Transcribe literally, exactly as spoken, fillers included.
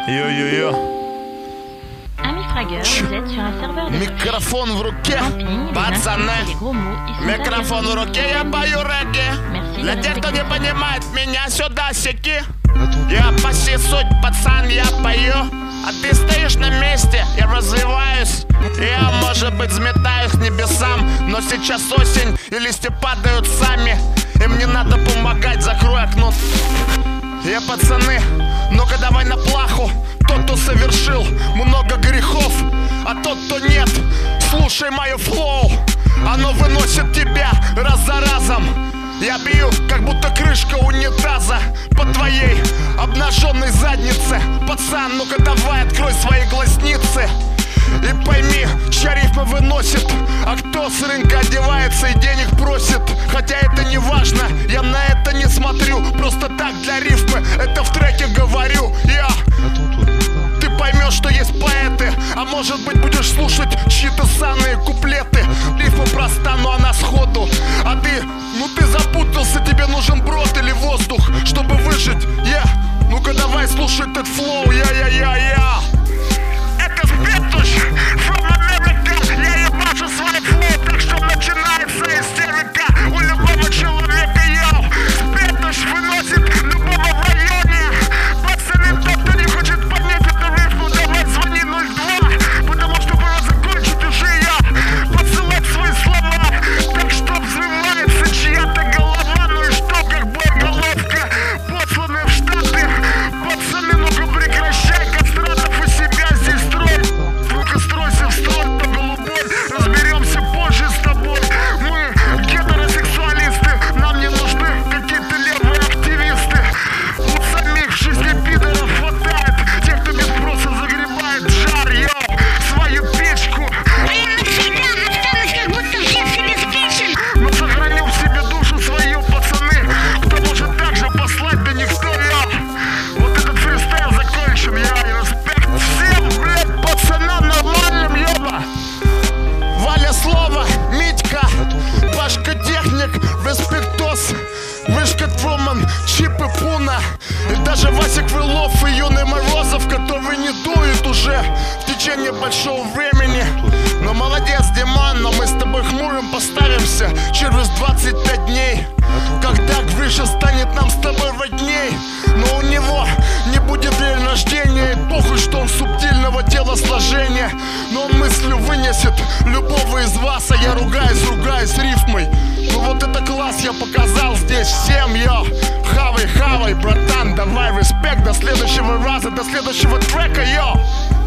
Yo yo yo. Ami Fragueur, vous êtes sur un serveur de Микрофон в руке, camping, пацаны. les gros mots, ils sont Микрофон в interdits. руке, я пою регги. Merci Для de тех, nous кто не écouter. понимает меня, сюда секи. Я почти суть, пацан, я пою. А ты стоишь на месте, я развиваюсь. Я, может быть, взметаюсь к небесам, но сейчас осень, и листья падают сами. И мне надо помогать, закрой окно. Я, пацаны, ну-ка давай на плаху. Тот, кто совершил много грехов, а тот, кто нет, слушай мое флоу. Оно выносит тебя раз за разом. Я бью, как будто крышка унитаза по твоей обнаженной заднице. Пацан, ну-ка давай открой свои глазницы и пойми, чья рифма выносит, а кто с рынка одевается и денег просит. Хотя это не важно, я на это не смотрю. Просто так для рифмы, это в треке говорю я. Ты поймешь, что есть поэты, а может быть будешь слушать чьи-то ссаные куплеты. Рифма проста, но она сходу. А ты, ну ты запутался, тебе нужен брод или воздух, чтобы выжить, я. Yeah. Ну-ка давай слушай этот флоу, я-я-я-я. Это Спетуш, from America. Я ебашу свой флоу, так что начинается истерика у любого человека, йоу. Спетуш выносит любого в районе. Пацаны, тот, кто не хочет поднять эту рифму, давай звони ноль два, потому что пора закончить уже я посылать свои слова. Так что взрывается чья-то голова, ну и что, как боеголовка, посланная в Штаты. Пацаны, ну-ка прекращай кастратов у себя здесь строить. Ну-ка стройся в строй, то голубой. Разберемся позже с тобой. Мы гетеросексуалисты, нам не нужны какие-то левые активисты. У самих в жизни пидоров хватает тех, кто без спроса загребает жар, йоу, свою печку. А я навсегда останусь как будто в детстве беспечен. Но сохраню в себе душу свою, пацаны. Кто может так же послать, да никто, йоу. Вот этот фристайл закончен, я и респект всем, блядь, пацанам нормальным, ёба. Валя Слова, Митька, Пашка Техник, Респектос, Вышка Труман, Чип и Пуна. И даже Васик Крылов и Юный Морозов, который не дует уже в течение большого времени. Но молодец, Диман, но мы с тобой хмурым поставимся через двадцать пять дней, когда Гриша станет нам с тобой родней. Но у него не будет день рождения, и похуй, что он субтильного телосложения. Но он мыслью вынесет любого из вас, а я ругаюсь, ругаюсь рифмой. Ну вот это класс я показал здесь всем, йо. Хавай, хавай, братан, давай респект. До следующего раза, до следующего трека, йо.